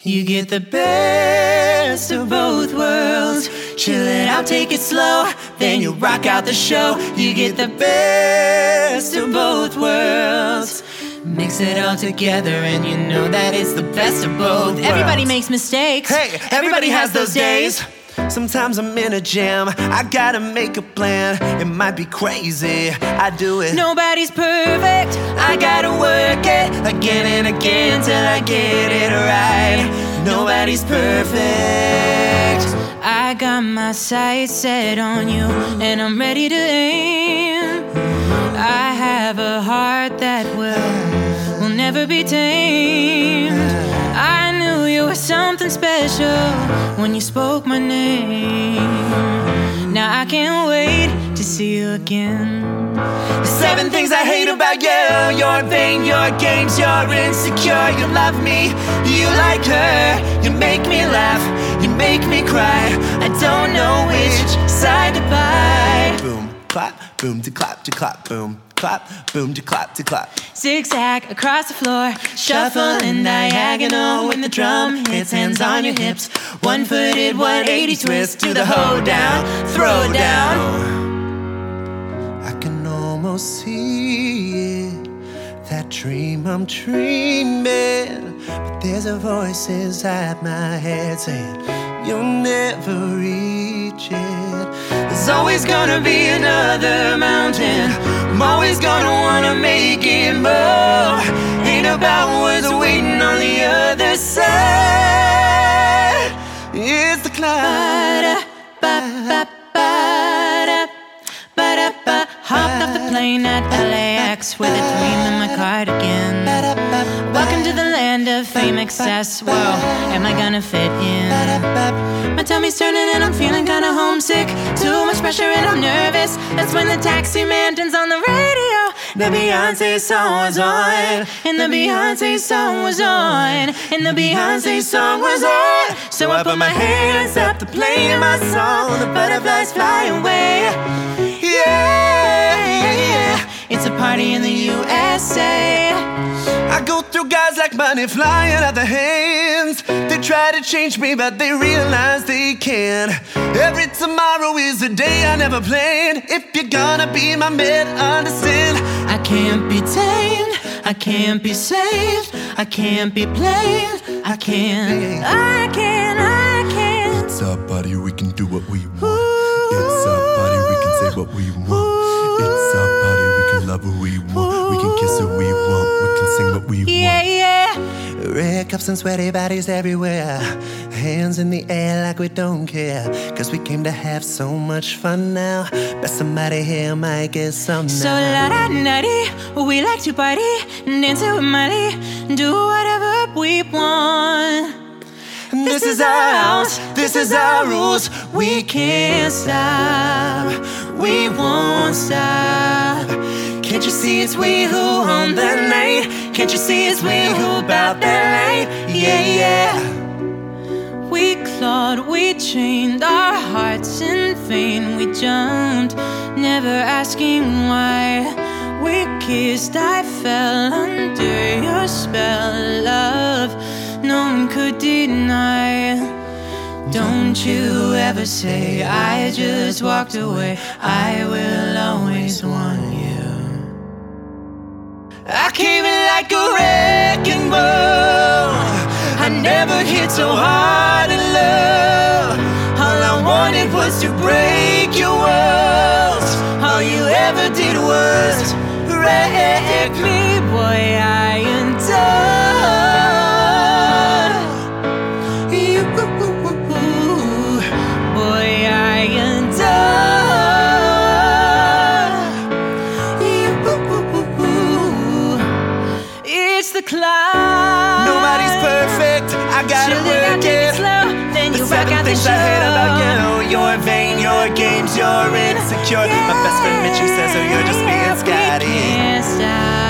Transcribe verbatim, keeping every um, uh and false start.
You get the best of both worlds. Chill it out, take it slow, then you rock out the show. You get the best of both worlds. Mix it all together and you know that it's the best of both. Everybody makes mistakes. Hey, everybody, everybody has those days. days. Sometimes I'm in a jam, I gotta make a plan. It might be crazy, I do it. Nobody's perfect, I gotta work it again and again till I get it right. Nobody's perfect. I got my sights set on you and I'm ready to aim. I have a heart that will, will never be tamed. I knew you were something special when you spoke my name. Now I can't wait to see you again. Seven things I hate about you. You're vain, your games, you're insecure. You love me, you like her. You make me laugh, you make me cry. I don't know which side to buy. Boom, clap, boom, to clap, to clap, boom. Clap, boom, to clap, to clap. Zigzag across the floor, shuffle and diagonal. When the drum hits, hands on your hips. One-footed one eighty twist to the hold down, throw down. I can almost see it, that dream I'm dreaming. But there's a voice inside my head saying, you'll never reach it. There's always gonna be another mountain. I'm always gonna wanna make it move. Ain't about what's waiting on the other side. It's the climb. Ba-da-ba, hopped off the plane at L A X with a dream in my cardigan. Welcome to the land of fame excess. Whoa, am I gonna fit in? My tummy's turning and I'm feeling kinda homesick. Too much pressure and I'm nervous. That's when the taxi man turns on the radio. The Beyonce song was on, and the Beyonce song was on, and the Beyonce song was on. So I put my hands up to play my song. The butterflies fly away. Yeah, it's a party in the U S A. I go through guys like money flying out the hands. They try to change me, but they realize they can't. Every tomorrow is a day I never planned. If you're gonna be my man, understand. I can't be tamed, I can't be saved, I can't be played. I can't, I can't, I can't. It's our body, we can do what we want. It's our body, we can say what we want. It's our body, we can love who we want. We can kiss who we want, we can sing what we yeah, want. Yeah, red cups and sweaty bodies everywhere. Hands in the air like we don't care. Cause we came to have so much fun now. Bet somebody here might get some now. So la-da-da-dee, we like to party, dance it with Miley, do whatever we want. This is our house, this is our rules. We can't stop, we won't stop. Can't you see it's we who own the night? Can't you see it's we who bout the light? Yeah, yeah. We clawed, we chained our hearts in vain. We jumped, never asking why. We kissed, I fell under your spell, love. No one could deny. Don't you ever say I just walked away. I will always want you. I came in like a wrecking ball. I never hit so hard in love. All I wanted was to break your walls. All you ever did was wreck me. Boy, I adore. Climb. Nobody's perfect, I gotta Chill work it. Slow, then you the seven rock out things the show. I hate about you. You're vain, your games, you're insecure. Yeah. My best friend Mitchie says, oh, you're just being Scotty. We can't stop.